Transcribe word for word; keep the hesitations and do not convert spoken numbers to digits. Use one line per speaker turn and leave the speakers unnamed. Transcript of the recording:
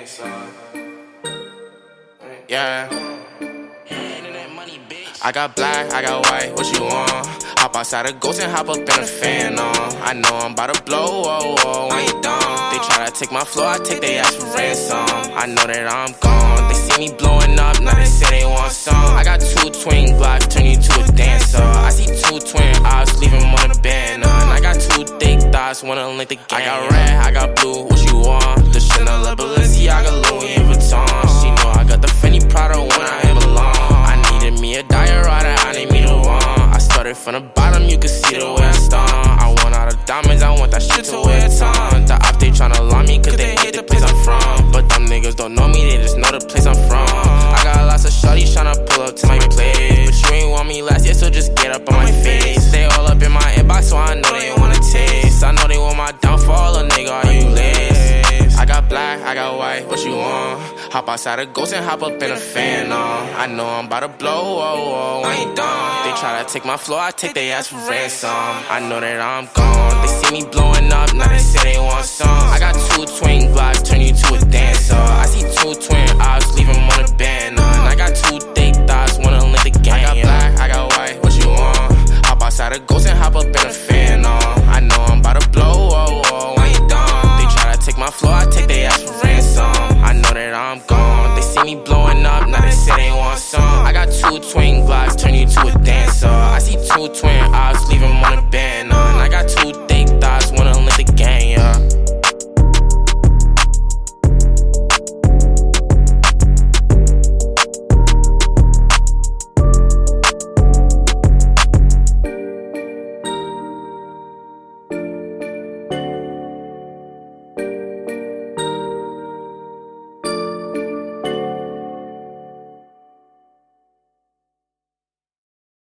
Yeah. I got black, I got white, what you want? Hop outside a ghost and hop up in a fan on. I know I'm about to blow, oh, oh, when you done. They try to take my flow, I take they ass for ransom. I know that I'm gone, they see me blowing up, now they say they want some. I got two twin Glocks, turn you to a dancer. I see two twin eyes, leave them on the band. And I got two thick thighs, wanna link the game. I got red, I got blue, what you want? The Chanel, the Balenciaga, Louis Vuitton. She know I got the Fendi Prada when I belong. I needed me a diorata, I need me the one. I started from the bottom, you can see the way I stomp. I want all the diamonds, I want that shit to wear a ton. The op, they tryna lie me, cause they hate the place I'm from. But them niggas don't know me, they just know the place I'm from. I got lots of shawties tryna pull up to my place, but you ain't want me last year, so just get up on my face. They all up in my inbox, so I know they wanna taste. I know they want my downfall, a nigga, are you lace? I got black, I got white, what you want? Hop outside a ghost and hop up in a fan on. I know I'm about to blow, oh, oh, when you done. They try to take my flow, I take they ass for ransom. I know that I'm gone, they see me blowing up, now they say they want some. I got two twin Glocks, turn you to a dancer. I see two twin eyes, leave them on the band. And I got two thick thighs, wanna link the game. I got black, I got white, what you want? Hop outside a ghost and hop up in a fan on. I know I'm about to blow, oh, oh, when you done. They try to take my flow, I take they ass for ransom. I know that I'm gone, they see me blowing up, now they say they want some. I got two twin Glocks, turn you to a dancer. I see two twin eyes, leave